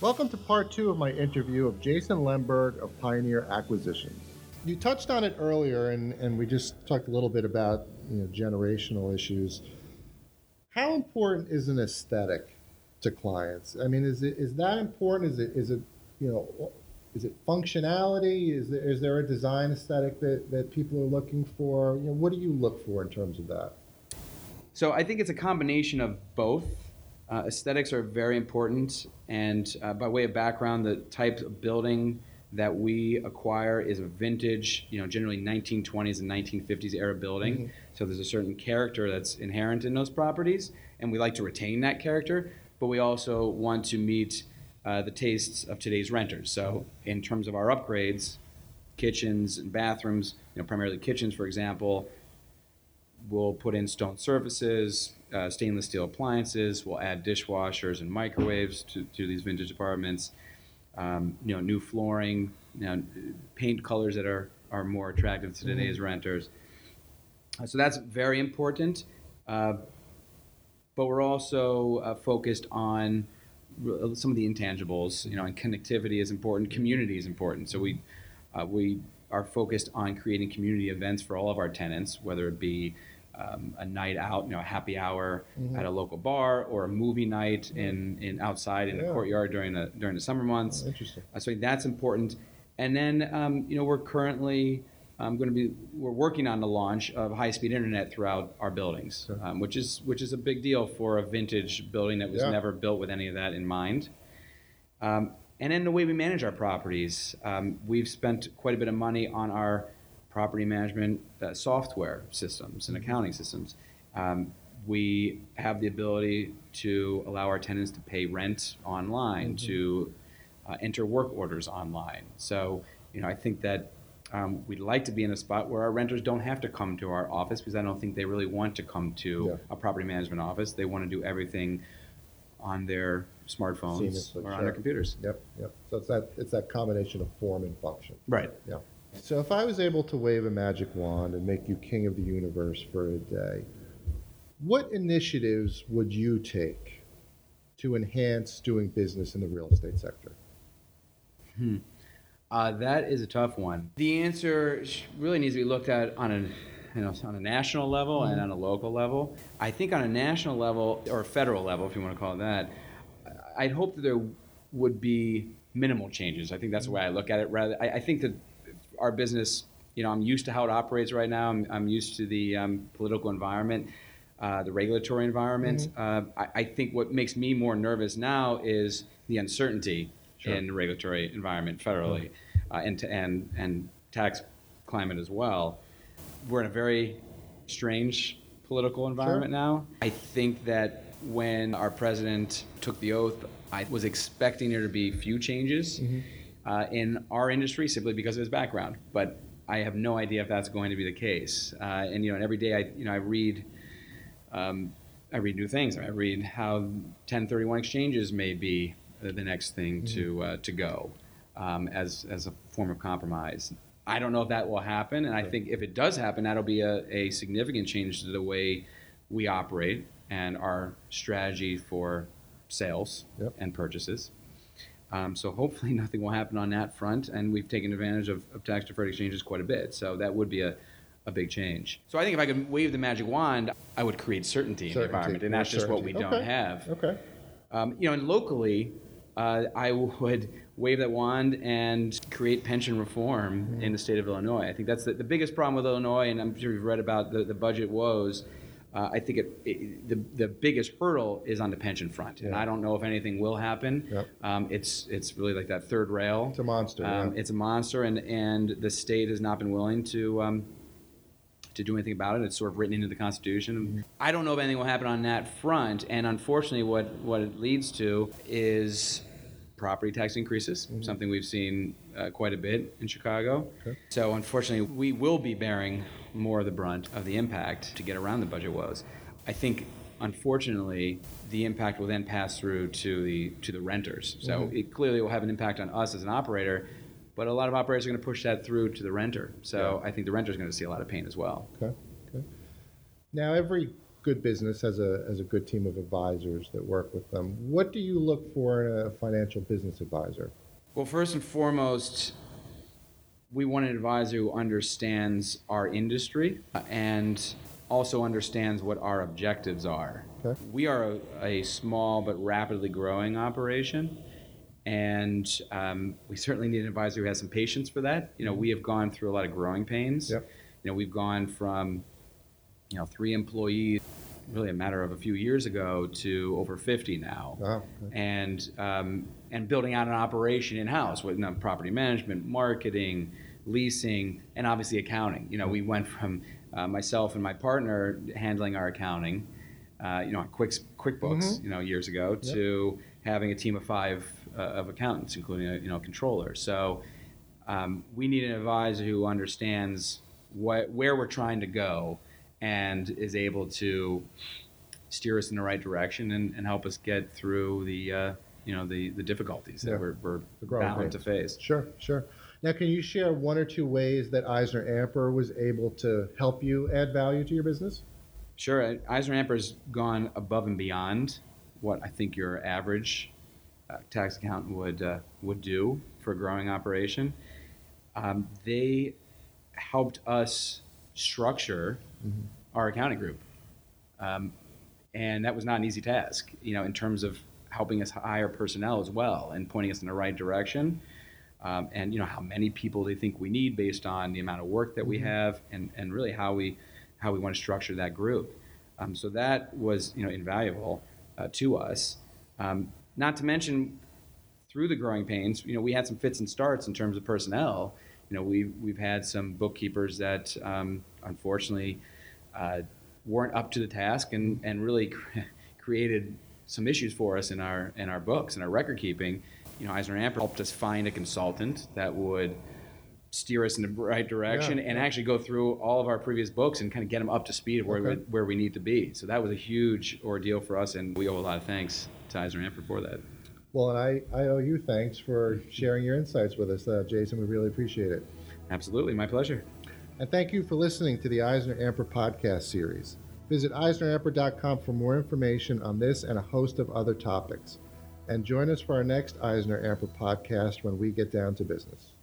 Welcome to part two of my interview of Jason Lemberg of Pioneer Acquisitions. You touched on it earlier, and we just talked a little bit about generational issues. How important is an aesthetic to clients? I mean, is that important? Is it functionality? Is there a design aesthetic that people are looking for? What do you look for in terms of that? So I think it's a combination of both. Aesthetics are very important, and by way of background, the type of building that we acquire is a vintage, generally 1920s and 1950s era building. Mm-hmm. So there's a certain character that's inherent in those properties, and we like to retain that character, but we also want to meet the tastes of today's renters. So in terms of our upgrades, kitchens and bathrooms, primarily kitchens, for example, we'll put in stone surfaces, stainless steel appliances. We'll add dishwashers and microwaves to these vintage apartments. New flooring, paint colors that are more attractive to today's renters. So that's very important. But we're also focused on some of the intangibles. And connectivity is important. Community is important. So we are focused on creating community events for all of our tenants, whether it be a night out, a happy hour at a local bar, or a movie night in outside in the courtyard during the summer months. Interesting. So that's important. And then we're currently we're working on the launch of high-speed internet throughout our buildings, which is a big deal for a vintage building that was never built with any of that in mind. And then the way we manage our properties, we've spent quite a bit of money on our property management software systems and accounting systems. We have the ability to allow our tenants to pay rent online, to enter work orders online. So, I think that we'd like to be in a spot where our renters don't have to come to our office, because I don't think they really want to come to a property management office. They want to do everything on their smartphones or on their computers. Yep. So it's that combination of form and function. Right. Yeah. So if I was able to wave a magic wand and make you king of the universe for a day, what initiatives would you take to enhance doing business in the real estate sector? That is a tough one. The answer really needs to be looked at on a national level and on a local level. I think on a national level, or a federal level, if you want to call it that, I'd hope that there would be minimal changes. I think that's the way I look at it. I think that our business, I'm used to how it operates right now. I'm used to the political environment, the regulatory environment. I think what makes me more nervous now is the uncertainty in the regulatory environment federally, and tax climate as well. We're in a very strange political environment now. I think that when our president took the oath, I was expecting there to be few changes in our industry simply because of his background, but I have no idea if that's going to be the case. And every day I read new things. I read how 1031 exchanges may be the next thing to go as a form of compromise. I don't know if that will happen, and I think if it does happen, that'll be a significant change to the way we operate and our strategy for sales and purchases. So hopefully nothing will happen on that front, and we've taken advantage of tax-deferred exchanges quite a bit. So that would be a big change. So I think if I could wave the magic wand, I would create certainty in the environment, and that's just what we don't have. Okay. And locally, I would wave that wand and create pension reform in the state of Illinois. I think that's the biggest problem with Illinois, and I'm sure you've read about the budget woes. I think the biggest hurdle is on the pension front, and I don't know if anything will happen. It's really like that third rail. It's a monster. It's a monster, and the state has not been willing to do anything about it. It's sort of written into the Constitution. I don't know if anything will happen on that front, and unfortunately what it leads to is property tax increases, something we've seen quite a bit in Chicago. So unfortunately, we will be bearing more of the brunt of the impact to get around the budget woes. I think, unfortunately, the impact will then pass through to the renters. So it clearly will have an impact on us as an operator, but a lot of operators are going to push that through to the renter. So I think the renter is going to see a lot of pain as well. Okay. Now, every good business has a good team of advisors that work with them. What do you look for in a financial business advisor? Well, first and foremost, we want an advisor who understands our industry and also understands what our objectives are. Okay. We are a small but rapidly growing operation, and we certainly need an advisor who has some patience for that. We have gone through a lot of growing pains. Yep. We've gone from 3 employees, really a matter of a few years ago, to over 50 now. Wow. Okay. And building out an operation in-house with property management, marketing, leasing, and obviously accounting. We went from myself and my partner handling our accounting, on QuickBooks, years ago, Yep. to having a team of 5 of accountants, including a controller. So we need an advisor who understands where we're trying to go and is able to steer us in the right direction and help us get through the difficulties that we're bound to face. Sure. Now, can you share 1 or 2 ways that EisnerAmper was able to help you add value to your business? Sure. EisnerAmper's gone above and beyond what I think your average tax accountant would do for a growing operation. They helped us structure our accounting group. And that was not an easy task, in terms of helping us hire personnel as well and pointing us in the right direction. And how many people they think we need based on the amount of work that we have and really how we want to structure that group. So that was, invaluable to us. Not to mention, through the growing pains, we had some fits and starts in terms of personnel. We've had some bookkeepers that unfortunately weren't up to the task and really created some issues for us in our books and our record keeping. EisnerAmper helped us find a consultant that would steer us in the right direction and actually go through all of our previous books and kind of get them up to speed of where we need to be. So that was a huge ordeal for us, and we owe a lot of thanks to EisnerAmper for that. Well, and I owe you thanks for sharing your insights with us, Jason. We really appreciate it. Absolutely. My pleasure. And thank you for listening to the EisnerAmper podcast series. Visit EisnerAmper.com for more information on this and a host of other topics. And join us for our next EisnerAmper podcast when we get down to business.